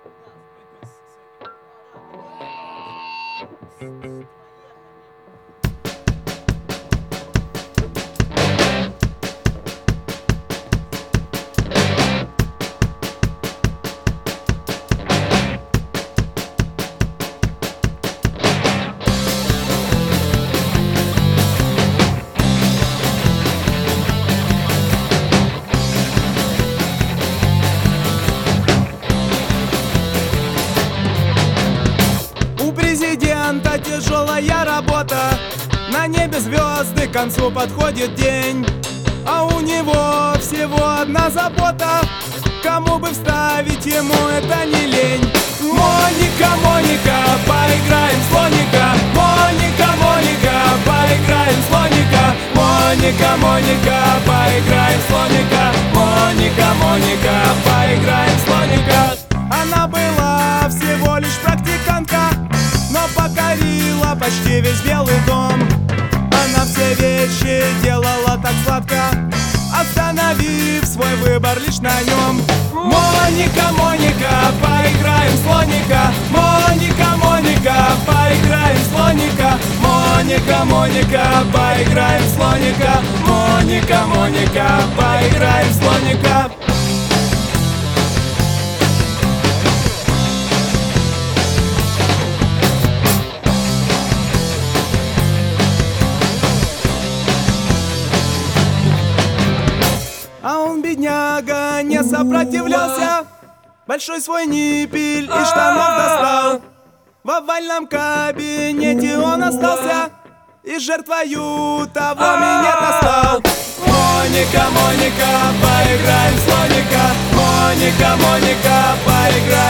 Президента тяжелая работа, на небе звезды, к концу подходит день. А у него всего одна забота, кому бы вставить ему это не лень. Моника, Моника, поиграем в слоника. Моника, Моника, поиграем в слоника. Моника, Моника, поиграем в слоника. Моника, Моника, поиграем в слоника. Она была всего лишь практикантка, но покорила почти весь Белый дом. Она все вещи делала так сладко, остановив свой выбор лишь на нем. Моника, Моника, поиграем в слоника. Моника, Моника, поиграем в слоника. Моника, Моника, поиграем в слоника. Моника, Моника, поиграем в слоника. А он, бедняга, не сопротивлялся, большой свой ниппель из штанов достал. В овальном кабинете он остался и жертвою того минета стал. Моника, Моника, поиграем в слоника. Моника, Моника, поиграем